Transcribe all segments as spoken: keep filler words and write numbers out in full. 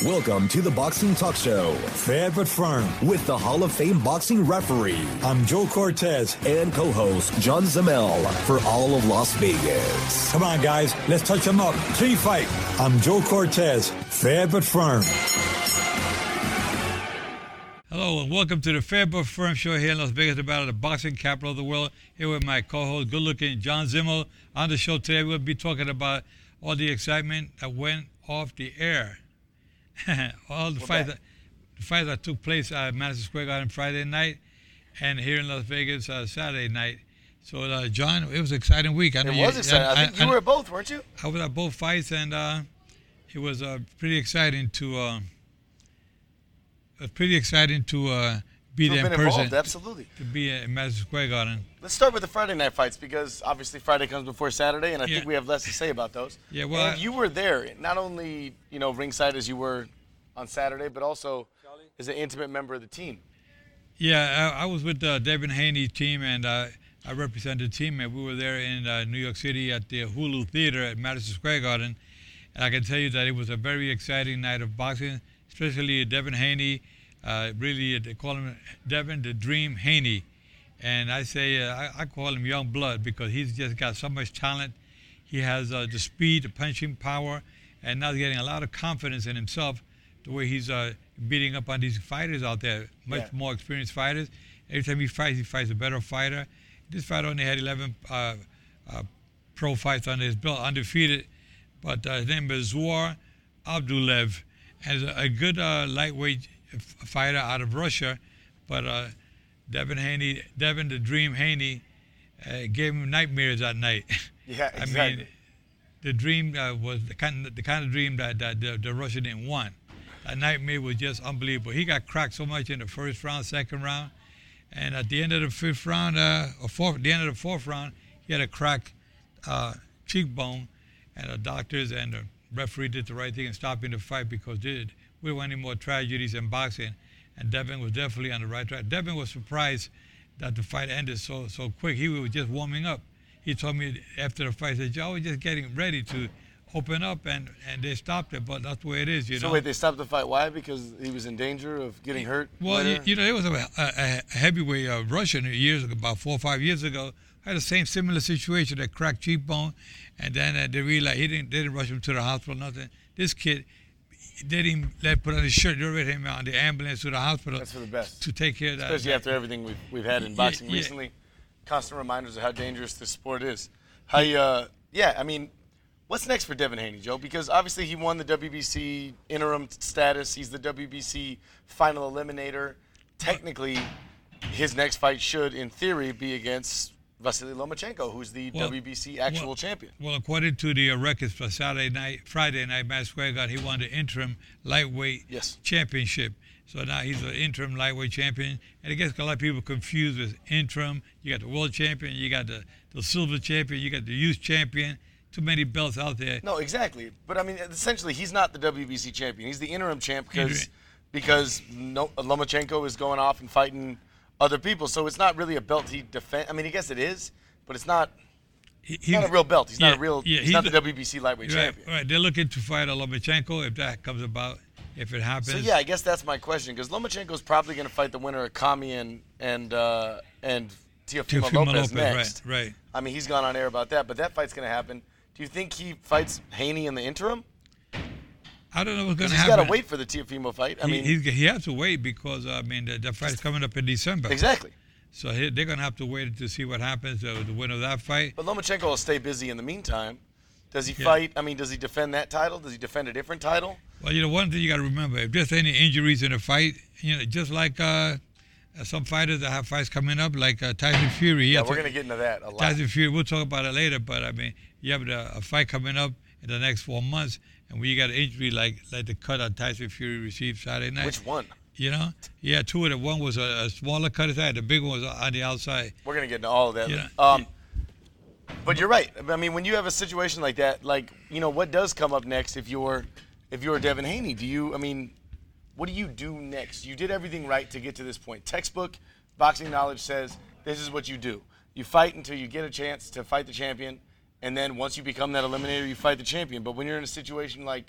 Welcome to the Boxing Talk Show. Fair but firm. With the Hall of Fame boxing referee. I'm Joe Cortez. And co-host John Zamel for all of Las Vegas. Come on, guys. Let's touch them up. Three fight. I'm Joe Cortez. Fair but firm. Hello and welcome to the Fair but Firm Show here in Las Vegas, about the boxing capital of the world. Here with my co-host, good-looking John Zimmel. On the show today, we'll be talking about all the excitement that went off the air. all the fights that, the fights that took place at Madison Square Garden Friday night, and here in Las Vegas uh, Saturday night. So, uh, John, it was an exciting week. I it know was you, exciting. I, I think you I, were at both, weren't you? I was at both fights, and uh, it was uh, pretty exciting to. Uh, It was pretty exciting to uh, be there in person. Involved, absolutely. To be in Madison Square Garden. Let's start with the Friday night fights, because obviously Friday comes before Saturday, and I yeah. think we have less to say about those. Yeah, well, and you were there, not only you know ringside as you were on Saturday, but also as an intimate member of the team. Yeah, I, I was with the Devin Haney team, and uh, I represented the team, and we were there in uh, New York City at the Hulu Theater at Madison Square Garden. And I can tell you that it was a very exciting night of boxing, especially Devin Haney. Uh, really, they call him Devin the Dream Haney. And I say, uh, I, I call him young blood, because he's just got so much talent. He has uh, the speed, the punching power, and now he's getting a lot of confidence in himself, the way he's uh, beating up on these fighters out there, much yeah. more experienced fighters. Every time he fights, he fights a better fighter. This fight only had eleven uh, uh, pro fights under his belt, undefeated. But uh, his name is Zouar Abdullaev, and is a, a good uh, lightweight fighter out of Russia. But uh, Devin Haney, Devin the Dream Haney, uh, gave him nightmares that night. Yeah, exactly. I mean, the dream uh, was the kind of, the kind of dream that, that the, the Russian didn't want. That nightmare was just unbelievable. He got cracked so much in the first round, second round, and at the end of the fifth round, uh, or fourth, the end of the fourth round, he had a cracked uh, cheekbone, and the doctors and the referee did the right thing in stopping the fight, because they did. We don't want any more tragedies in boxing, and Devin was definitely on the right track. Devin was surprised that the fight ended so so quick. He was just warming up. He told me after the fight, he said, Joe, we're just getting ready to open up, and, and they stopped it, but that's the way it is, you so know. So wait, they stopped the fight. Why? Because he was in danger of getting hurt? Well, you, you know, there was a, a, a heavyweight uh, Russian years ago, about four or five years ago, had the same similar situation, that cracked cheekbone, and then uh, they realized he didn't, they didn't rush him to the hospital, nothing. This kid, they didn't let put on his shirt. They already him on the ambulance to the hospital. That's for the best. To take care of that. Especially after everything we've, we've had in boxing yeah, yeah. recently. Constant reminders of how dangerous this sport is. How, uh, yeah, I mean, what's next for Devin Haney, Joe? Because obviously he won the W B C interim status. He's the W B C final eliminator. Technically, his next fight should, in theory, be against Vasily Lomachenko, who's the well, W B C actual well, champion. Well, according to the uh, records for Saturday night, Friday night, Madison Square Garden, he won the interim lightweight yes. championship. So now he's an interim lightweight champion, and it gets a lot of people confused with interim. You got the world champion, you got the, the silver champion, you got the youth champion. Too many belts out there. No, exactly. But I mean, essentially, he's not the W B C champion. He's the interim champ because because no, Lomachenko is going off and fighting other people. So it's not really a belt he defend. I mean, I guess it is, but it's not. He, he's not a real belt. He's yeah, not a real. Yeah, he's, he's not the W B C lightweight right, champion. Right. They're looking to fight a Lomachenko if that comes about. If it happens. So yeah, I guess that's my question, because Lomachenko's probably going to fight the winner of Kami and and uh, and Teofimo, Teofimo Lopez, Lopez next. Right, right. I mean, he's gone on air about that, but that fight's going to happen. Do you think he fights Haney in the interim? I don't know what's going to happen. He's got to wait for the Teofimo fight. I he, mean, he, he has to wait because I mean the, the fight's coming up in December. Exactly. So he, they're going to have to wait to see what happens uh, the winner of that fight. But Lomachenko will stay busy in the meantime. Does he yeah. fight? I mean, does he defend that title? Does he defend a different title? Well, you know, one thing you got to remember: if there's any injuries in a fight, you know, just like uh, some fighters that have fights coming up, like uh, Tyson Fury. Yeah, we're going to get into that a lot. Tyson Fury, we'll talk about it later. But I mean, you have a, a fight coming up in the next four months, and when you got an injury like like the cut that Tyson Fury received Saturday night. Which one? You know, he had two of them. One was a, a smaller cut inside, the big one was on the outside. We're going to get into all of that. You know, um, But you're right. I mean, when you have a situation like that, like, you know, what does come up next if you're if you're Devin Haney? Do you, I mean, what do you do next? You did everything right to get to this point. Textbook boxing knowledge says this is what you do. You fight until you get a chance to fight the champion, and then once you become that eliminator, you fight the champion. But when you're in a situation like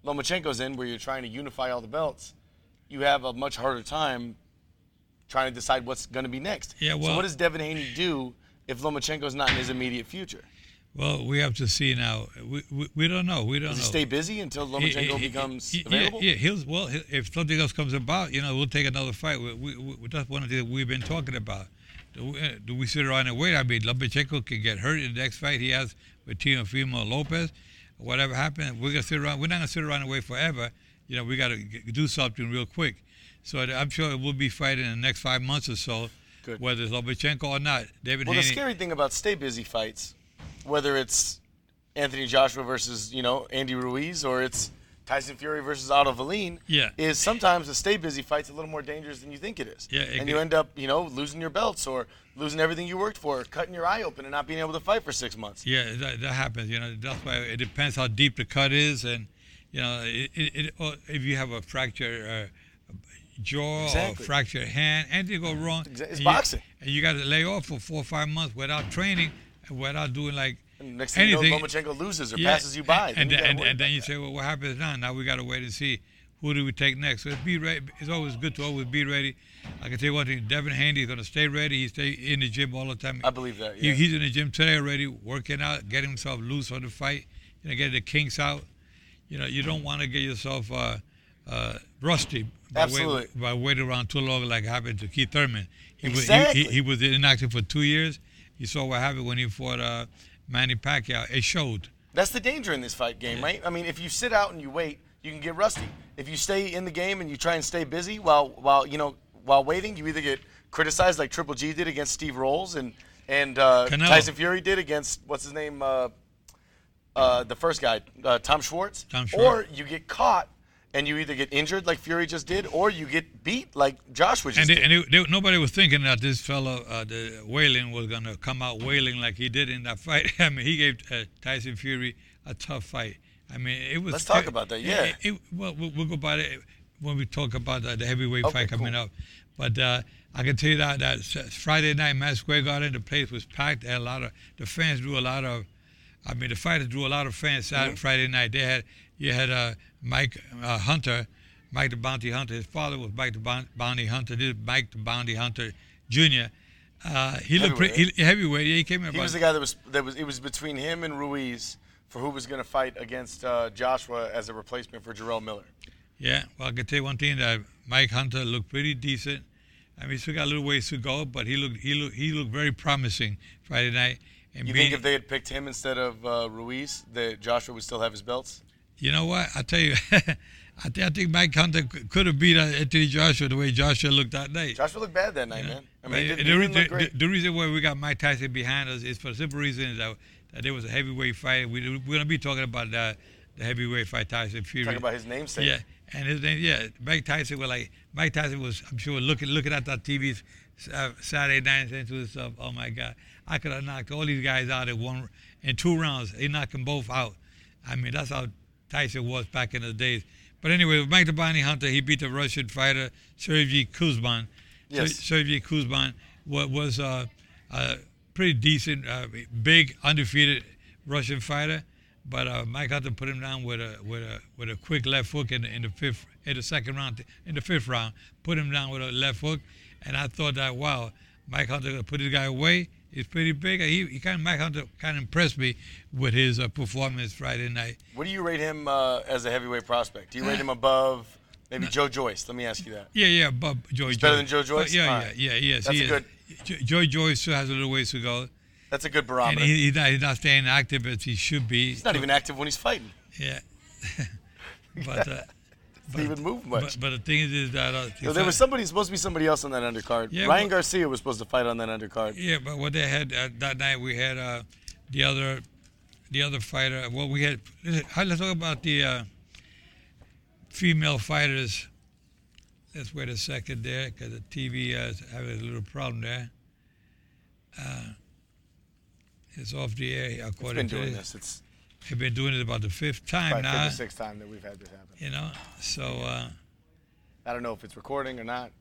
Lomachenko's in, where you're trying to unify all the belts, you have a much harder time trying to decide what's going to be next. Yeah, well, so what does Devin Haney do if Lomachenko's not in his immediate future? Well, we have to see now. We we, we don't know. We don't Does know. he stay busy until Lomachenko He- he- becomes he- available? Yeah, yeah. He'll, well, he- if something else comes about, you know, we'll take another fight. We, we, we, that's one of the things we've been talking about. Do we, uh, do we sit around and wait? I mean, Lomachenko can get hurt in the next fight he has with Teofimo Lopez. Whatever happens, we're gonna sit around. We're not gonna sit around and wait forever. You know, we got to do something real quick. So I'm sure we'll be fighting in the next five months or so, Good. whether it's Lomachenko or not. David Well, the Haney. scary thing about stay busy fights, whether it's Anthony Joshua versus, you know, Andy Ruiz, or it's Tyson Fury versus Otto Valine, Yeah. is sometimes the stay busy fight's a little more dangerous than you think it is. Yeah, it and you could- end up, you know, losing your belts or losing everything you worked for, or cutting your eye open and not being able to fight for six months. Yeah, that, that happens. You know, that's why it depends how deep the cut is, and you know, it, it, it, or if you have a fractured uh, jaw Exactly. or fractured hand, anything go wrong, Exa- it's and boxing. You, and you got to lay off for four or five months without training, and without doing like And next thing anything. you know, Lomachenko loses or Yeah, passes you by. and, Then and, you gotta and, worry and then about you that. say, well, what happens now? Now we got to wait and see who do we take next. So be ready. It's always good to always be ready. I can tell you one thing: Devin Haney is going to stay ready. He stay in the gym all the time. I believe that, He- yeah. he's in the gym today already, working out, getting himself loose for the fight. You know, getting the kinks out. You know, you don't want to get yourself uh, uh, rusty by, Absolutely. wait, by waiting around too long, like happened to Keith Thurman. He Exactly. was he, he, he was inactive for two years. You saw what happened when he fought uh, Manny Pacquiao. It showed. That's the danger in this fight game, right? I mean, if you sit out and you wait, you can get rusty. If you stay in the game and you try and stay busy while while you know while waiting, you either get criticized like Triple G did against Steve Rolls and and uh, Canelo. Tyson Fury did against what's his name, uh, uh, the first guy, uh, Tom Schwartz, Tom or Schwartz. you get caught and you either get injured like Fury just did, or you get beat like Joshua just And, they, did. and they, they, nobody was thinking that this fellow, uh, the Wailing, was going to come out wailing like he did in that fight. I mean, he gave uh, Tyson Fury a tough fight. I mean, it was. Let's talk about that, yeah. It, it, well, we'll we'll go about it when we talk about uh, the heavyweight Okay, fight coming cool. up. But uh, I can tell you that that s- Friday night, Madison Square Garden, the place was packed. And a lot of the fans drew a lot of. I mean, the fighters drew a lot of fans Saturday, Mm-hmm. Friday night. They had you had uh, Mike uh, Hunter, Mike the Bounty Hunter. His father was Mike the Bon- Bounty Hunter. This is Mike the Bounty Hunter Junior Uh, he looked pretty Heavyweight. he, heavyweight. Yeah, he came in He about was the guy that was that was it was between him and Ruiz for who was going to fight against uh, Joshua as a replacement for Jarrell Miller. Yeah, well, I can tell you one thing that Mike Hunter looked pretty decent. I mean, he still got a little ways to go, but he looked he looked he looked very promising Friday night. And You being, think if they had picked him instead of uh, Ruiz, that Joshua would still have his belts? you know what? I tell you, I, th- I think Mike Hunter c- could have beat uh, Anthony Joshua the way Joshua looked that night. Joshua looked bad that night, You know? man. I But mean, he the, didn't, the, he re- didn't look the, great. the, the reason why we got Mike Tyson behind us is for the simple reason that, that there was a heavyweight fight. We, we're going to be talking about the, the heavyweight fight, Tyson Fury. Talking about his namesake. Yeah, and his name, yeah, Mike Tyson was like, Mike Tyson was, I'm sure, looking looking at that T V uh, Saturday night and saying to himself, oh my God, I could have knocked all these guys out in one, in two rounds. He knocked them both out. I mean, that's how Tyson was back in the days. But anyway, with Mike the Bounty Hunter, he beat the Russian fighter Sergey Kuzman. Yes. Ser- Sergey Kuzman was, was uh, a pretty decent, uh, big, undefeated Russian fighter. But uh, Mike Hunter put him down with a with a with a quick left hook in the, in the fifth in the second round in the fifth round. Put him down with a left hook, and I thought that wow, Mike Hunter gonna put this guy away. He's pretty big. He, he kind of Mike Hunter kind of impressed me with his uh, performance Friday night. What do you rate him uh, as a heavyweight prospect? Do you rate him above maybe Joe Joyce? Let me ask you that. Yeah, yeah, Bob Joy. He's better Joy. than Joe Joyce? Uh, yeah, All yeah, right. yeah, yes. That's he a is. good- Jo- Joy Joyce still has a little ways to go, That's a good and barometer. he, he's not he's not staying active as he should be. He's not even active when he's fighting. Yeah, but. Uh, Doesn't even move much. But, but the thing is, is that uh, You know, there was somebody supposed to be somebody else on that undercard. Yeah, Ryan but- Garcia was supposed to fight on that undercard. yeah, but what they had uh, that night, we had uh, the other, the other fighter. Well, we had. Let's talk about the uh, female fighters. Let's wait a second there, because the T V uh, is having a little problem there. Uh, it's off the air, It's according been to doing this. this. It's They've been doing it about the fifth time probably now. fifth or sixth time that we've had this happen. You know, so. Uh, I don't know if it's recording or not.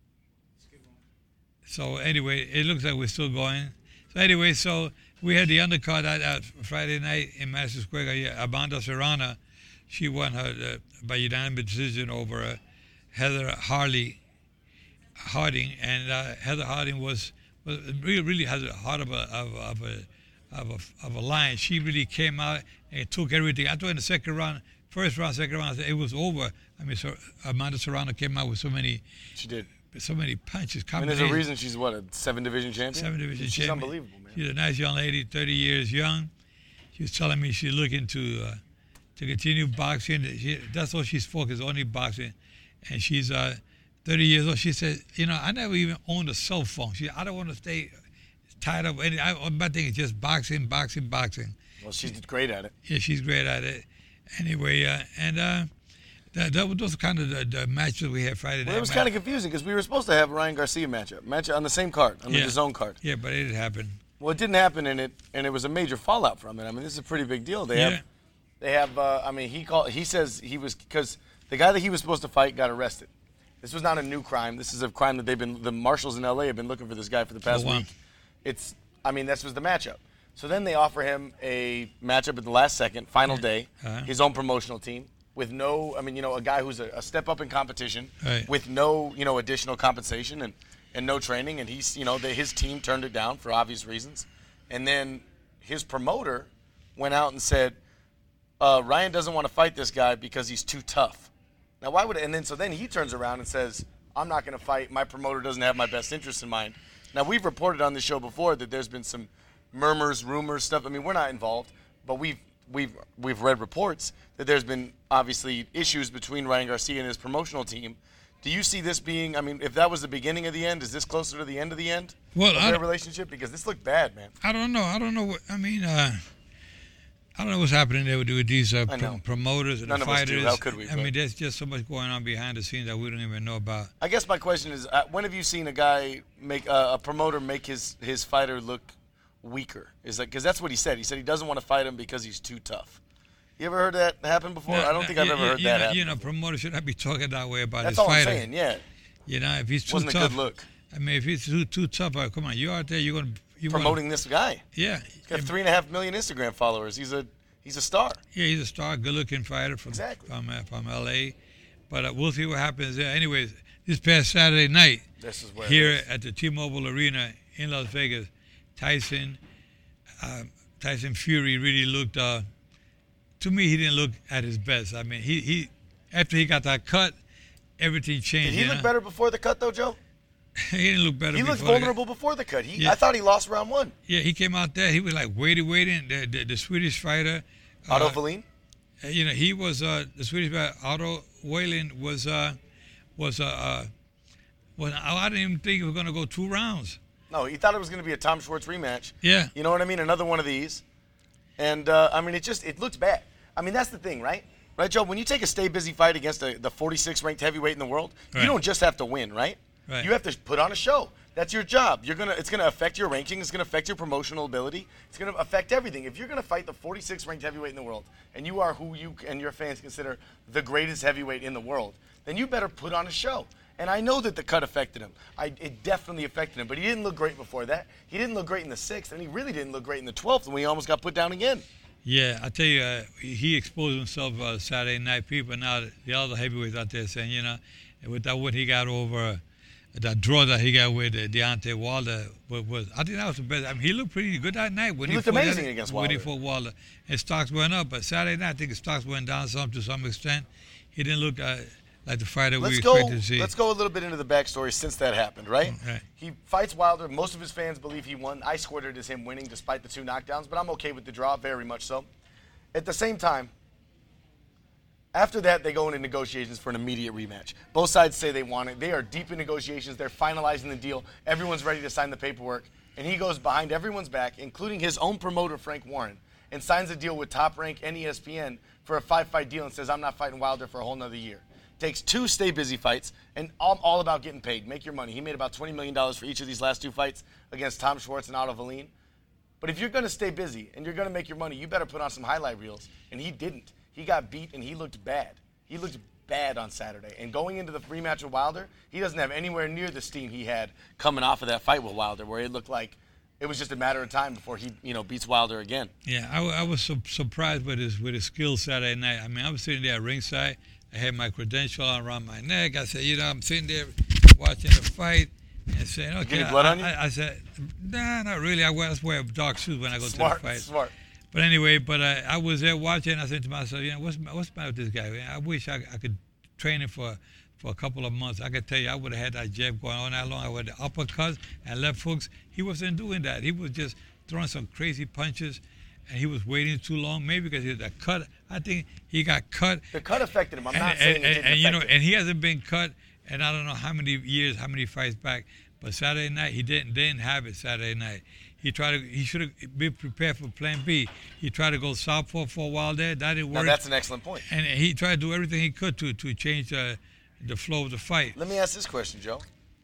So anyway, it looks like we're still going. So anyway, so we had the undercard at, at Friday night in Madison Square Garden. Yeah, Amanda Serrano she won her uh, by unanimous decision over uh, Heather Harley Harding, and uh, Heather Harding was, was really really has a heart of a of, of a of a of a lion. She really came out and took everything. I thought in the second round, first round, second round, it was over. I mean, so Amanda Serrano came out with so many. She did. So many punches. I mean, there's a reason she's what, a seven division champion. Seven division she's champion. She's unbelievable, man. She's a nice young lady, thirty years young. She was telling me she's looking to uh, to continue boxing. She, that's all she's focused, only boxing. And she's uh, thirty years old. She said, you know, I never even owned a cell phone. She, I don't want to stay tied up. Any, I, my thing is just boxing, boxing, boxing. Well, she's great at it. Yeah, she's great at it. Anyway, uh, and uh, that, that, those are kind of the, the matches we had Friday night. Well, it was kind of confusing because we were supposed to have a Ryan Garcia matchup, match on the same card, on yeah. the zone card. Yeah, but it didn't happen. Well, it didn't happen, and it and it was a major fallout from it. I mean, this is a pretty big deal. They yeah. have, they have. Uh, I mean, he called. He says he was because the guy that he was supposed to fight got arrested. This was not a new crime. This is a crime that they've been. The marshals in L A have been looking for this guy for the past oh, wow. week. It's. I mean, this was the matchup. So then they offer him a matchup at the last second, final day, uh-huh. his own promotional team with no. I mean, you know, a guy who's a, a step up in competition right. with no, you know, additional compensation and, and no training, and he's, you know, the, his team turned it down for obvious reasons. And then his promoter went out and said, uh, Ryan doesn't want to fight this guy because he's too tough. Now, why would – and then so then he turns around and says, I'm not going to fight. My promoter doesn't have my best interest in mind. Now, we've reported on this show before that there's been some murmurs, rumors, stuff. I mean, we're not involved, but we've we've we've read reports that there's been obviously issues between Ryan Garcia and his promotional team. Do you see this being, I mean, if that was the beginning of the end, is this closer to the end of the end well, of I their relationship? Because this looked bad, man. I don't know. I don't know what, I mean, uh, I don't know what's happening there with, with these uh, pr- promoters and None the of us fighters. do. How could we? I mean, there's just so much going on behind the scenes that we don't even know about. I guess my question is, uh, when have you seen a guy make, uh, a promoter make his, his fighter look weaker? Is that, because that's what he said. He said he doesn't want to fight him because he's too tough. You ever heard that happen before? No, I don't no, think I've you, ever heard you that know, happen. You know, promoters should not be talking that way about That's his all fighter. I'm saying, yeah. You know, if he's too Wasn't tough. a good look. I mean, if he's too too tough, uh, come on, you're out there, you're going to you Promoting wanna, this guy. Yeah. He's got three and a half million Instagram followers. He's a he's a star. Yeah, he's a star, good-looking fighter from exactly. from, uh, from L A. But uh, we'll see what happens there. Anyways, this past Saturday night, this is where here at the T-Mobile Arena in Las Vegas, Tyson uh, Tyson Fury really looked. Uh, to me, he didn't look at his best. I mean, he he after he got that cut, everything changed. Did he you look know? better before the cut, though, Joe? He didn't look better. He looked before vulnerable the, before the cut. He, yeah. I thought he lost round one. Yeah, he came out there. He was like waiting, waiting. The the, the Swedish fighter, Otto uh, Wallin. You know, he was uh, the Swedish fighter. Otto Wallin was uh, was uh, uh, was. I didn't even think he was going to go two rounds. No, he thought it was going to be a Tom Schwartz rematch. Yeah. You know what I mean? Another one of these. And, uh, I mean, it just, it looks bad. I mean, that's the thing, right? Right, Joe? When you take a stay busy fight against a, the forty-sixth ranked heavyweight in the world, right. you don't just have to win, right? Right. You have to put on a show. That's your job. You're gonna. It's gonna affect your ranking. It's gonna affect your promotional ability. It's gonna affect everything. If you're gonna fight the forty-sixth ranked heavyweight in the world, and you are who you and your fans consider the greatest heavyweight in the world, then you better put on a show. And I know that the cut affected him. I, it definitely affected him. But he didn't look great before that. He didn't look great in the sixth, and he really didn't look great in the twelfth when he almost got put down again. Yeah, I tell you, uh, he exposed himself uh, Saturday night. People now, the other heavyweights out there saying, you know, with that what he got over, uh, that draw that he got with uh, Deontay Wilder, was, was I think that was the best. I mean, he looked pretty good that night when he, he looked fought amazing that, against when Wilder. he fought Wilder. And stocks went up, but Saturday night I think his stocks went down some to some extent. He didn't look uh, like the fighter let's we go, expected to see. Let's go a little bit into the backstory since that happened, right? Right. He fights Wilder. Most of his fans believe he won. I scored it as him winning despite the two knockdowns, but I'm okay with the draw, very much so. At the same time, after that, they go into negotiations for an immediate rematch. Both sides say they want it. They are deep in negotiations. They're finalizing the deal. Everyone's ready to sign the paperwork. And he goes behind everyone's back, including his own promoter, Frank Warren, and signs a deal with Top Rank and E S P N for a five-fight deal and says, I'm not fighting Wilder for a whole nother year. Takes two stay busy fights, and all, all about getting paid. Make your money. He made about twenty million dollars for each of these last two fights against Tom Schwartz and Otto Wallin. But if you're going to stay busy and you're going to make your money, you better put on some highlight reels. And he didn't. He got beat, and he looked bad. He looked bad on Saturday. And going into the rematch with Wilder, he doesn't have anywhere near the steam he had coming off of that fight with Wilder, where it looked like It was just a matter of time before he, you know, beats Wilder again. Yeah, I, I was su- surprised with his with his skills Saturday night. I mean, I was sitting there at ringside. I had my credential around my neck. I said, you know, I'm sitting there watching the fight and saying, okay. Any blood I, on you? I, I said, nah, not really. I wear, I wear dark shoes when I go Smart, to the fight. smart. But anyway, but I, I was there watching. I said to myself, you know, what's what's the matter with this guy? I wish I, I could train him for for a couple of months. I could tell you, I would have had that jab going on that long. I would have uppercuts and left hooks. He wasn't doing that. He was just throwing some crazy punches, and he was waiting too long. Maybe because he had a cut. I think he got cut. The cut affected him. I'm and, not and, saying and, it didn't and you know, affect him. and he hasn't been cut, and I don't know how many years, how many fights back. But Saturday night, he didn't didn't have it. Saturday night, he tried to. He should have been prepared for Plan B. He tried to go southpaw for a while there. That didn't Now, work. that's an excellent point. And he tried to do everything he could to to change uh, the flow of the fight. Let me ask this question, Joe.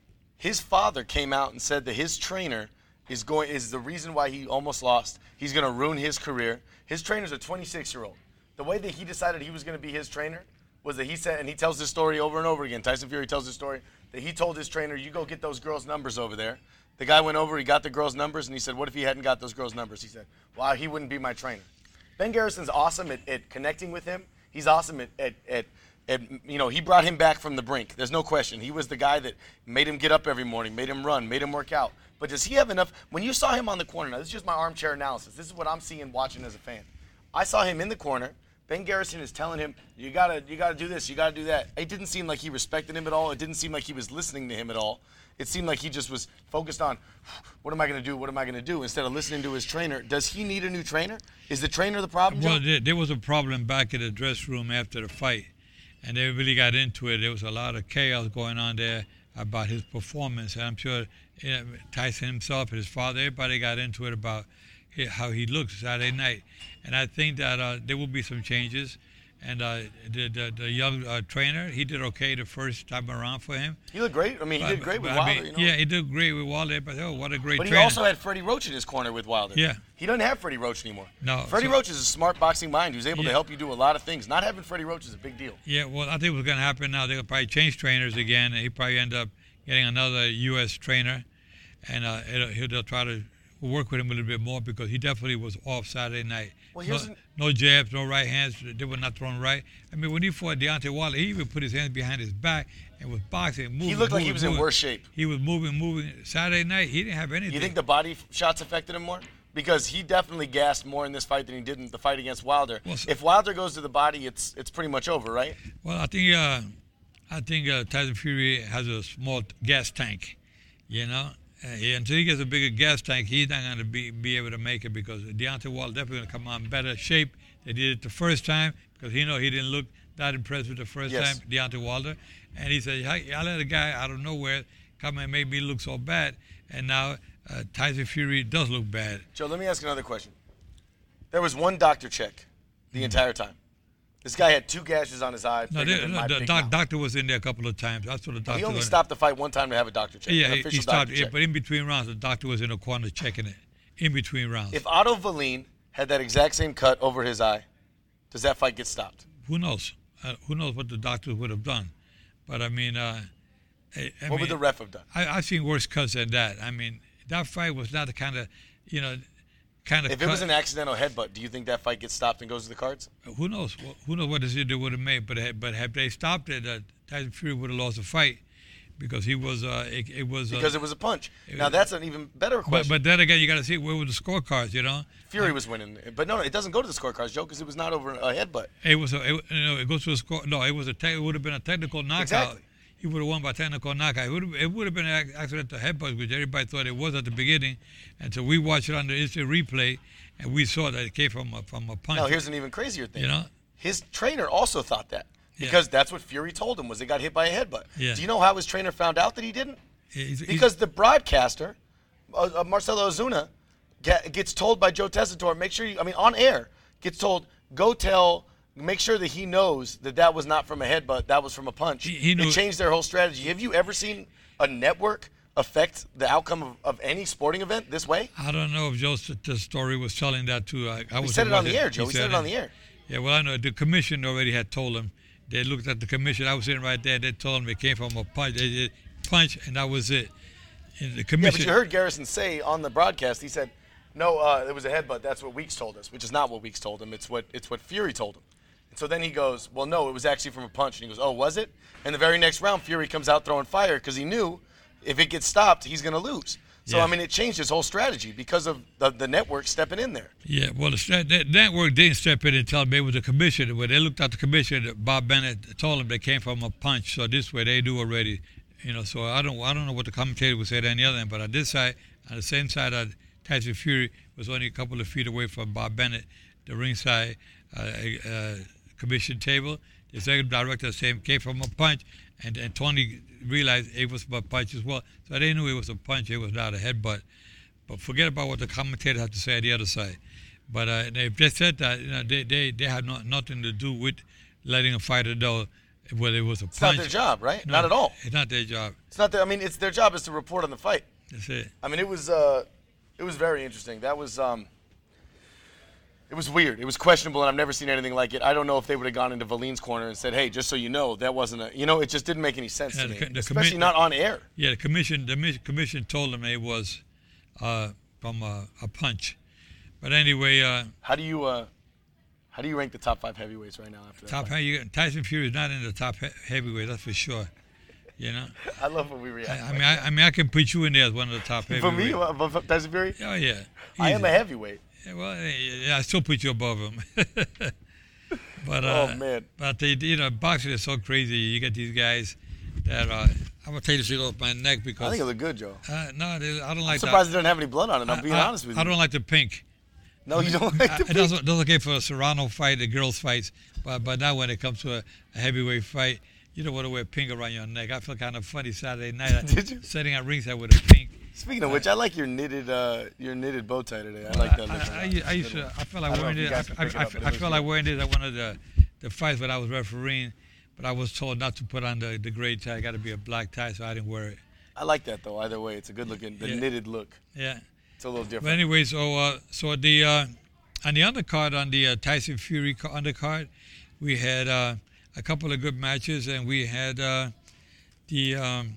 His father came out and said that his trainer is going is the reason why he almost lost. He's going to ruin his career. His trainer's a twenty-six-year-old. The way that he decided he was going to be his trainer was that he said, and he tells this story over and over again. Tyson Fury tells this story that he told his trainer, "You go get those girls' numbers over there." The guy went over, he got the girls' numbers, and he said, "What if he hadn't got those girls' numbers?" He said, "Wow, he wouldn't be my trainer." Ben Garrison's awesome at, at connecting with him. He's awesome at, at, at And, you know, he brought him back from the brink. There's no question. He was the guy that made him get up every morning, made him run, made him work out. But does he have enough? When you saw him on the corner, now this is just my armchair analysis. This is what I'm seeing watching as a fan. I saw him in the corner. Ben Garrison is telling him, you gotta, you gotta do this, you gotta do that. It didn't seem like he respected him at all. It didn't seem like he was listening to him at all. It seemed like he just was focused on, what am I gonna do? What am I gonna do? Instead of listening to his trainer. Does he need a new trainer? Is the trainer the problem, Joe? Well, there, there was a problem back in the dressing room after the fight, and they really got into it. There was a lot of chaos going on there about his performance, and I'm sure you know, Tyson himself and his father, everybody got into it about how he looked Saturday night. And I think that uh, there will be some changes. And uh, the, the the young uh, trainer, he did okay the first time around for him. He looked great. I mean, he But- did great with but I Wilder. mean, you know? Yeah, he did great with Wilder. But oh, what a great But he trainer! also had Freddie Roach in his corner with Wilder. Yeah. He doesn't have Freddie Roach anymore. No, Freddie so- Roach is a smart boxing mind who's able to Yeah. help you do a lot of things. Not having Freddie Roach is a big deal. Yeah, well, I think what's going to happen now, they'll probably change trainers again, and he probably end up getting another U S trainer, and uh, it'll, he'll, they'll try to work with him a little bit more because he definitely was off Saturday night. Well, no, here's an- no jabs, no right hands. They were not thrown right. I mean, when he fought Deontay Wilder, he even put his hands behind his back and was boxing, moving. He looked like he moving, was in moving. worse shape. He was moving, moving. Saturday night, he didn't have anything. You think the body f- shots affected him more? Because he definitely gassed more in this fight than he did in the fight against Wilder. Well, so- if Wilder goes to the body, it's it's pretty much over, right? Well, I think uh, I think uh, Tyson Fury has a small gas tank, you know. Uh, yeah, until he gets a bigger gas tank, he's not going to be, be able to make it because Deontay Wilder definitely going to come out in better shape than he did it the first time because he know he didn't look that impressive the first Yes. time, Deontay Wilder. And he said, I, I let a guy out of nowhere come and make me look so bad. And now uh, Tyson Fury does look bad. Joe, let me ask another question. There was one doctor check the entire time. This guy had two gashes on his eye. No, bigger there, than no my the big doc, mouth. doctor was in there a couple of times. I saw the doctor. He only was- stopped the fight one time to have a doctor check. Yeah, an he, official he stopped. doctor Yeah, check. but in between rounds, the doctor was in the corner checking it. In between rounds. If Otto Valine had that exact same cut over his eye, does that fight get stopped? Who knows? Uh, who knows what the doctors would have done? But I mean, uh, I, I What mean, would the ref have done? I, I've seen worse cuts than that. I mean, that fight was not the kind of, you know, kind of. If it was an accidental headbutt, do you think that fight gets stopped and goes to the cards? who knows? Who knows what decision they would have made? But had- but had they stopped it, uh, Tyson Fury would have lost the fight because he was. Uh, it, it was. Uh, Because it was a punch. Now that's an even better But question. but then again, you got to see where were the scorecards. You know, Fury was winning, but no, no, it doesn't go to the scorecards, Joe, because it was not over a headbutt. it was. A, it, you know, it goes to a score. No, it was a. Te- it would have been a technical knockout. Exactly. He would have won by technical knockout. It would have, it would have been an ac- accidental headbutt, which everybody thought it was at the beginning. And so we watched it on the instant replay, and we saw that it came from a, from a punch. Now here's an even crazier thing. You know? His trainer also thought that Yeah. because that's what Fury told him was they got hit by a headbutt. Yeah. Do you know how his trainer found out that he didn't? He's- he's- Because the broadcaster, uh, uh, Marcelo Ozuna, get, gets told by Joe Tessitore, make sure you, I mean, on air, gets told, go tell, make sure that he knows that that was not from a headbutt, that was from a punch. He- he They knew- changed their whole strategy. Have you ever seen a network affect the outcome of, of any sporting event this way? I don't know if Joe's the story was telling that to. I, I We was said it on the watching- air, Joe. he We said it on the air. Yeah, well, I know the commission already had told him. They looked at the commission. I was sitting right there. They told him it came from a punch. They did punch, and that was it. The commission. Yeah, but you heard Garrison say on the broadcast, he said, no, uh, it was a headbutt. That's what Weeks told us, which is not what Weeks told him. It's what it's what Fury told him. And so then he goes, well, no, it was actually from a punch. And he goes, oh, was it? And the very next round, Fury comes out throwing fire because he knew if it gets stopped, he's going to lose. So, Yeah. I mean, it changed his whole strategy because of the, the network stepping in there. Yeah, well, the stra- that network didn't step in and tell them it was the commission. When they looked at the commission, Bob Bennett told them they came from a punch. So this way they knew already, you know. So I don't, I don't know what the commentator would say on the other end, but on this side, on the same side, of Tyson Fury was only a couple of feet away from Bob Bennett, the ringside uh, uh, commission table. The executive director saying came from a punch, and and Tony realized it was a punch as well. So they knew it was a punch. It was not a headbutt. But forget about what the commentators have to say on the other side. But uh, if they said that, you know, they they, they had no, nothing to do with letting a fighter know whether it was a It's punch. not their job, right? No, not at all. It's not their job. It's not their, I mean, it's their job is to report on the fight. That's it. I mean, it was uh, it was very interesting. That was um, it was weird. It was questionable, and I've never seen anything like it. I don't know if they would have gone into Valin's corner and said, "Hey, just so you know, that wasn't a," you know, it just didn't make any sense Yeah, to the me, co- the especially commi- not on air. Yeah, the commission the mi- commission told them it was uh, from a, a punch. But anyway, uh, How do you uh, how do you rank the top five heavyweights right now after that? top fight? he- you, Tyson Fury is not in the top he- heavyweight, that's for sure. You know, I love when we react. I, I like mean, I, I mean, I can put you in there as one of the top that. For heavyweights. me, uh, for Tyson Fury, Oh yeah, I am easy. a heavyweight. Yeah, well, yeah, I still put you above him. But uh, Oh, man. but they, you know, boxing is so crazy. You get these guys that uh, I'm gonna take this shit off my neck because I think it looked good, Joe. uh, no, they, I don't I'm like surprised that. it doesn't have any blood on it. I'm being I, honest with I you. don't like the pink. No, you don't like I- the it pink? doesn't, doesn't okay for a Serrano fight, the girls fights, but but now when it comes to a, a heavyweight fight, you don't want to wear pink around your neck. I feel kind of funny Saturday night. Did you? Sitting at ringside with a pink. Speaking of which, I like your knitted uh, your knitted bow tie today. I like that. I, look. I, I, I used to. I felt like I don't know wearing if you it. guys can I, pick it I, up, but it I looks felt like good. wearing this at one of the the fights when I was refereeing, but I was told not to put on the the gray tie. Got to be a black tie, so I didn't wear it. I like that though. Either way, it's a good looking, the Yeah. knitted look. Yeah. It's a little But different. anyway, so uh, so the uh, on the undercard on the uh, Tyson Fury ca- undercard, we had uh, a couple of good matches, and we had uh, the um,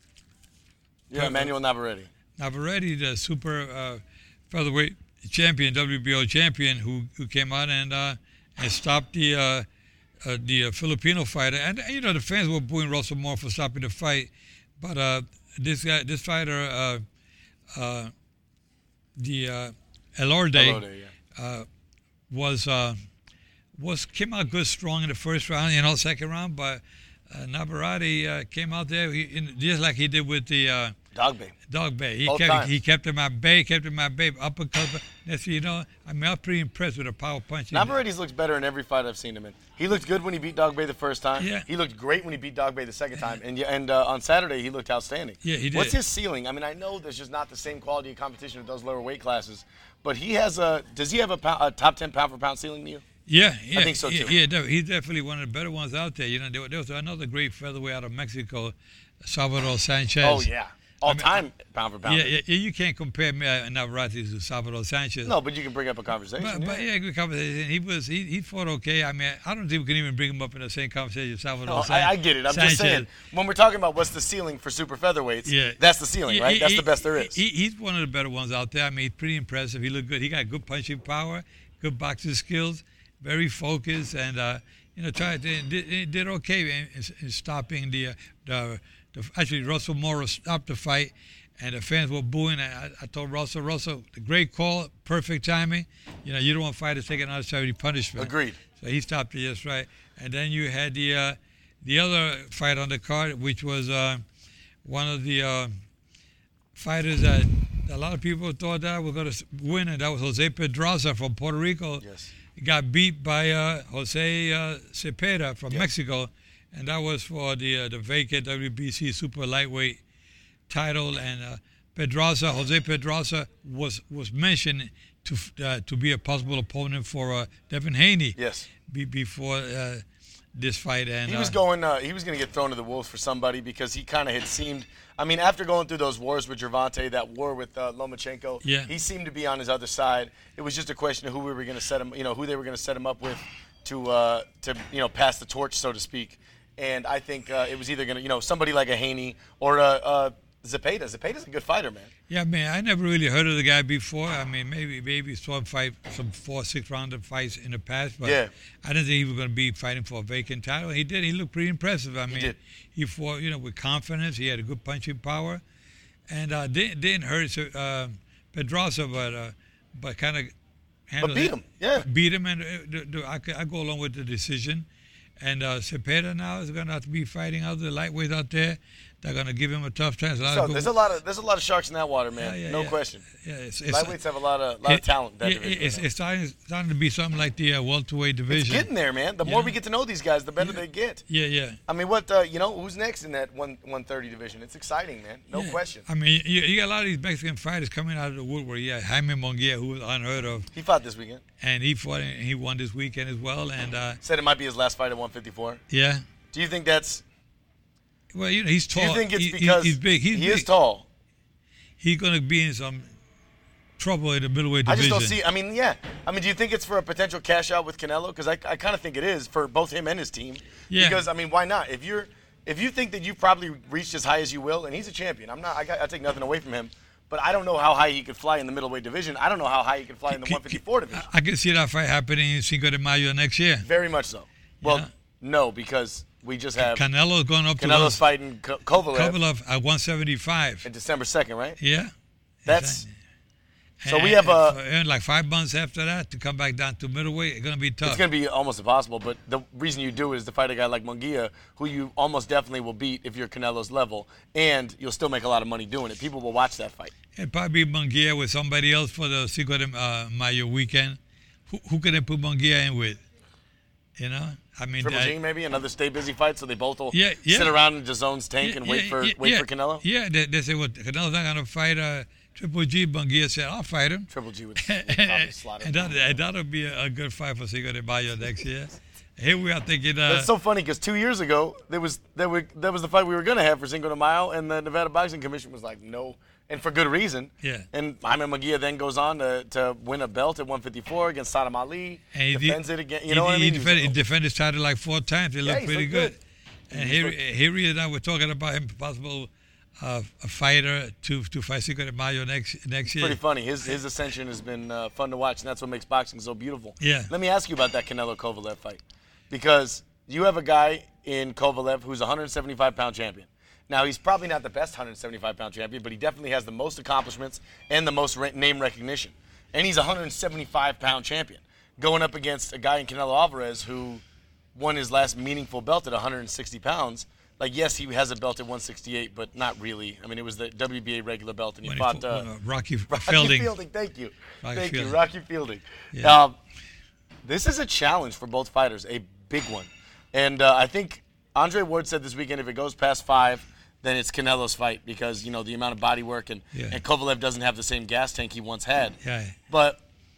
Yeah, Emmanuel Navarrete. Navarrete, the super uh, featherweight champion, W B O champion, who who came out and uh, and stopped the uh, uh, the uh, Filipino fighter. And you know the fans were booing Russell Moore for stopping the fight, but uh, this guy, this fighter, uh, uh, the uh, Elorde, Elorde, yeah. uh, was uh, was came out good, strong in the first round, you know, second round, but uh, Navarrete uh, came out there he, in, just like he did with the. Uh, Dog Bay. Dog Bay. He Both kept times. he kept him at bay, kept him at bay, uppercut. Next thing you know, I mean, I was pretty impressed with the power punch. Navarrete's looks better in every fight I've seen him in. He looked good when he beat Dog Bay the first time. Yeah. He looked great when he beat Dog Bay the second time. And yeah, and uh, on Saturday he looked outstanding. Yeah, he did. What's his ceiling? I mean, I know there's just not the same quality of competition with those lower weight classes, but he has a. Does he have a, pound, a top ten pound for pound ceiling to you? Yeah, yeah, think so, yeah, too. Yeah, def- he's definitely one of the better ones out there. You know, there, there was another great featherweight out of Mexico, Salvador Sanchez. Oh yeah, all mean, time pound for pound. Yeah, yeah, yeah, you can't compare me uh, Navarrete to Salvador Sanchez. No, but you can bring up a conversation. But, yeah. but yeah, good conversation. He was he, he fought okay. I mean, I don't think we can even bring him up in the same conversation as Salvador No, San- I, I get it. I'm Sanchez. just saying, when we're talking about what's the ceiling for super featherweights, Yeah. that's the ceiling, Yeah, right? he- That's he- the best there is. He, he's one of the better ones out there. I mean, he's pretty impressive. He looked good. He got good punching power, good boxing skills, very focused, and uh, you know, tried to, did, did okay in, in stopping the, uh, the the actually Russell Moore stopped the fight, and the fans were booing. I, I told Russell, Russell, the great call, perfect timing. You know, you don't want fighters taking unnecessary punishment. Agreed. So he stopped it just right. And then you had the uh, the other fight on the card, which was uh, one of the uh, fighters that a lot of people thought that was going to win, and that was Jose Pedraza from Puerto Rico. Yes. He got beat by uh, Jose uh, Cepeda from Yes. Mexico, and that was for the uh, the vacant W B C super lightweight title. And uh, Pedraza, Jose Pedraza, was was mentioned to uh, to be a possible opponent for uh, Devin Haney. Yes. Be, before uh, this fight, and He was uh, going. Uh, he was going to get thrown to the wolves for somebody because he kind of had seemed. I mean, after going through those wars with Gervonta, that war with uh, Lomachenko, Yeah. he seemed to be on his other side. It was just a question of who we were going to set him. You know, who they were going to set him up with to uh, to you know pass the torch, so to speak. And I think uh, it was either going to you know somebody like a Haney or a, a Zepeda. Zepeda's a good fighter, man. Yeah, man, I never really heard of the guy before. I mean, maybe maybe saw him fight some four, six round fights in the past, but Yeah. I didn't think he was going to be fighting for a vacant title. He did. He looked pretty impressive. I mean, did. he fought, you know, with confidence. He had a good punching power, and uh, didn't didn't hurt uh, Pedraza, but uh, but kind of handled beat it- him, yeah. beat him, and uh, the- the- I, I go along with the decision. And uh, Cepeda now is going to have to be fighting other lightweights out there. They're going to give him a tough chance. A lot So of good- there's a lot of there's a lot of sharks in that water, man. Yeah, yeah, no yeah. question. Yeah, it's, it's, Lightweights have a lot of lot of talent in that yeah, division. It's, right now. it's starting, starting to be something like the uh, welterweight It's division. getting there, man. The more Yeah. we get to know these guys, the better Yeah. they get. Yeah, yeah. I mean, what uh, you know? Who's next in that one one thirty division? It's exciting, man. No Yeah. question. I mean, you, you got a lot of these Mexican fighters coming out of the woodwork. Yeah, Jaime Munguia, who was unheard of, He fought this weekend. and he fought. And he won this weekend as well. And uh, Said it might be his last fight at one fifty-four. yeah, Do you think that's? well, you know, he's Do tall. you think it's He- he- because he's big? He's he big. is tall? He's going to be in some trouble in the middleweight I division. just don't see. I mean, yeah. I mean, do you think it's for a potential cash out with Canelo? Because I, I kind of think it is for both him and his team. Yeah. Because I mean, why not? If you're, if you think that you've probably reached as high as you will, and he's a champion, I'm not. I, got, I take nothing away from him. But I don't know how high he could fly in the middleweight division. I don't know how high he could fly in the K- one fifty-four division. I can see that fight happening in Cinco de Mayo next year. Very much so. Well, Yeah. no, because we just have Canelo's going up to Canelo's fighting Ko- Kovalev Kovalev at one seventy-five. on December second, right? Yeah. That's so And- we have a. and like five months after that to come back down to middleweight. It's going to be tough. It's going to be almost impossible, but the reason you do it is to fight a guy like Munguia, who you almost definitely will beat if you're Canelo's level, and you'll still make a lot of money doing it. People will watch that fight. It'd probably be Munguia with somebody else for the Cinco de uh, Mayo weekend. Who, who can they put Munguia in with? You know, I mean, Triple that- G maybe another stay busy fight, so they both will Yeah, yeah. sit around in DAZN's tank Yeah, and wait yeah, for yeah, wait yeah. for Canelo. Yeah, they, they say, well, Canelo's not going to fight uh, Triple G. Munguia said, I'll fight him. Triple G would, would probably slaughter. and him. that, and that'll be a, a good fight for Cinco de Mayo next year. Here we are thinking. Uh, It's so funny because two years ago there was there were that was the fight we were going to have for Cinco de Mayo, and the Nevada Boxing Commission was like, no, and for good reason. Yeah. And Jaime Munguia then goes on to, to win a belt at one fifty-four against Saddam Ali. And he defends did- it again. You he, know what I he mean? defended, he So- defended his title like four times. It Yeah, looked he's pretty looked good. good. And He's here, looked- here he is now. We're talking about him, possible uh, a fighter to to fight Cinco de Mayo next next year. Pretty funny. His his ascension has been uh, fun to watch, and that's what makes boxing so beautiful. Yeah. Let me ask you about that Canelo Kovalev fight, because you have a guy in Kovalev who's a one seventy-five pound champion. Now he's probably not the best one seventy-five pound champion, but he definitely has the most accomplishments and the most re- name recognition. And he's a one seventy-five pound champion, going up against a guy in Canelo Alvarez who won his last meaningful belt at one hundred sixty pounds. Like, yes, he has a belt at one sixty-eight, but not really. I mean, it was the W B A regular belt, and he When he fought fought, uh, uh, Rocky, Rocky Fielding. Fielding. Thank you. Rocky Thank Fielding. you, Rocky Fielding. Yeah. Um, this is a challenge for both fighters, a big one. And uh, I think Andre Ward said this weekend if it goes past five, then it's Canelo's fight because, you know, the amount of body work, and, Yeah. and Kovalev doesn't have the same gas tank he once had. Yeah. But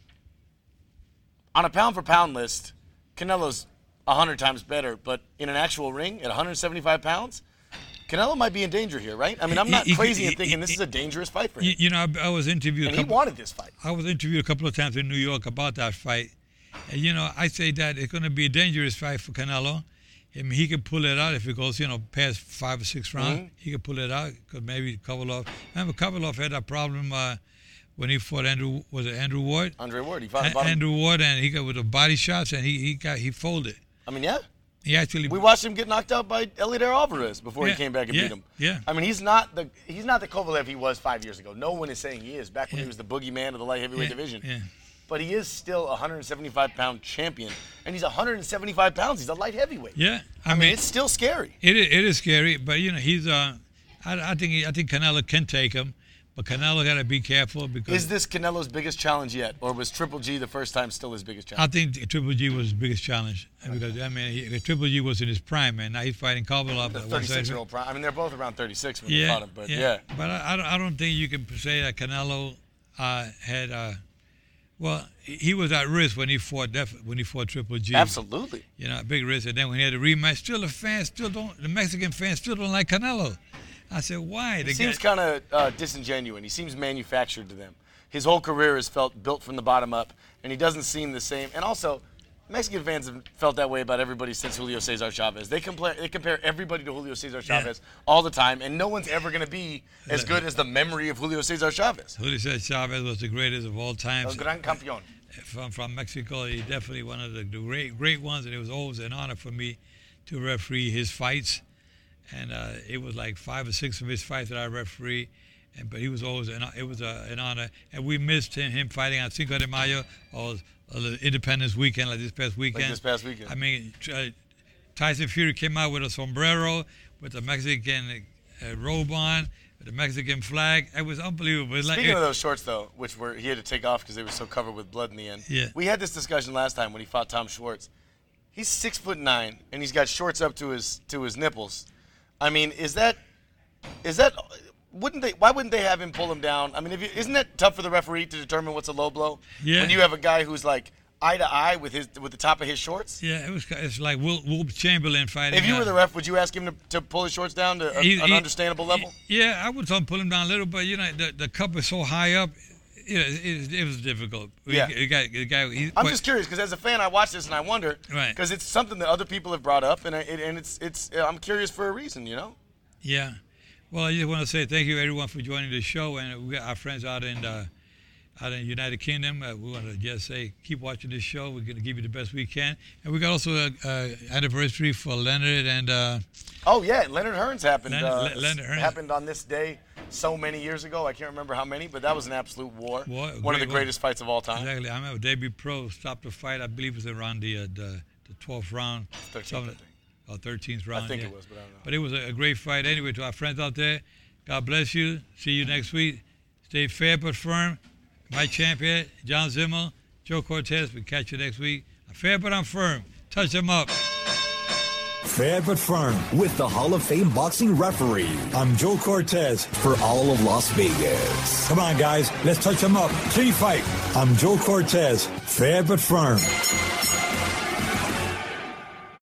on a pound-for-pound list, Canelo's one hundred times better. But in an actual ring at one seventy-five pounds, Canelo might be in danger here, right? I mean, I'm not He- he- crazy he- in thinking he- this is a dangerous fight for him. You, you know, I, I was interviewed. and a he couple, wanted this fight. I was interviewed a couple of times in New York about that fight. And, you know, I say that it's going to be a dangerous fight for Canelo. I mean, he can pull it out if it goes, you know, past five or six rounds. Mm-hmm. He can pull it out. Could maybe Kovalev. Remember, Kovalev had that problem uh, when he fought Andrew. Was it Andrew Ward? Andre Ward, he fought A- about him. Andrew Ward, and he got with the body shots, and he he got he folded. I mean, yeah. He actually We watched him get knocked out by Elider Alvarez before Yeah, he came back and yeah, beat him. yeah. I mean, he's not the he's not the Kovalev he was five years ago. No one is saying he is. Back when Yeah. he was the boogeyman of the light heavyweight yeah, division. Yeah. But he is still a one seventy-five pound champion, and he's one seventy-five pounds. He's a light heavyweight. Yeah. I, mean, it's still scary. It is, it is scary, but you know he's. Uh, I, I think he, I think Canelo can take him, but Canelo got to be careful because Is this Canelo's biggest challenge yet, or was Triple G the first time still his biggest I challenge? think Triple G was his biggest challenge because I mean he, Triple G was in his prime, man. Now he's fighting Kovalev. The at one thirty-six-year-old prime. I mean, they're both around thirty-six when they Yeah, fought him, but yeah. But I, I, don't, I don't think you can say that Canelo uh, had. Uh, well, he was at risk when he fought def- when he fought Triple G. Absolutely. You know, big risk. And then when he had a rematch, still the fans still don't. The Mexican fans still don't like Canelo. I said, why? He The seems guy- kind of uh, disingenuous. He seems manufactured to them. His whole career has felt built from the bottom up, and he doesn't seem the same. And also, Mexican fans have felt that way about everybody since Julio Cesar Chavez. They compare they compare everybody to Julio Cesar Chavez yeah. all the time, and no one's ever going to be as good as the memory of Julio Cesar Chavez. Julio Cesar Chavez was the greatest of all time. El gran campeón. From from Mexico, he definitely one of the great great ones, and it was always an honor for me to referee his fights. And uh, it was like five or six of his fights that I referee. And, but he was always an, it was a, an honor, and we missed him, him fighting on Cinco de Mayo or uh, Independence Weekend, like this past weekend. Like this past weekend. I mean, uh, Tyson Fury came out with a sombrero, with a Mexican uh, robe on, with a Mexican flag. It was unbelievable. Speaking like, of those shorts, though, which were he had to take off because they were so covered with blood in the end. Yeah. We had this discussion last time when he fought Tom Schwartz. He's six foot nine, and he's got shorts up to his to his nipples. I mean, is that is that? Wouldn't they? Why wouldn't they have him pull him down? I mean, if you, isn't that tough for the referee to determine what's a low blow? Yeah. When you have a guy who's like eye to eye with his with the top of his shorts. Yeah, it was. It's like Will, Will Chamberlain fighting. If you uh, were the ref, would you ask him to, to pull his shorts down to a, he, an he, understandable level? Yeah, I would tell him pull him down a little, but you know the the cup is so high up. You know, it, it was difficult. Yeah. The guy, the guy, he, I'm just curious because as a fan, I watch this and I wonder Right. because it's something that other people have brought up, and I, it, and it's it's I'm curious for a reason, you know. Yeah. Well, I just want to say thank you, everyone, for joining the show, and we got our friends out in uh, out in the United Kingdom. Uh, we want to just say keep watching this show. We're going to give you the best we can, and we got also an anniversary for Leonard and. Uh, oh yeah, Leonard Hearns happened. Leonard, uh, Le- Leonard Hearns. happened on this day so many years ago. I can't remember how many, but that was an absolute war. war One of the war. greatest fights of all time. Exactly. I remember Debut Pro stopped the fight. I believe it was around the uh, the, the twelfth round. thirteenth, I think. Oh, thirteenth round. I think yeah. it was, but I don't know. But it was a, a great fight. Anyway, to our friends out there, God bless you. See you next week. Stay fair but firm. My champion, John Zimmel, Joe Cortez. We'll catch you next week. I'm fair but I'm firm. Touch them up. Fair but firm with the Hall of Fame boxing referee. I'm Joe Cortez. For all of Las Vegas. Come on, guys. Let's touch them up. Clean fight. I'm Joe Cortez. Fair but firm.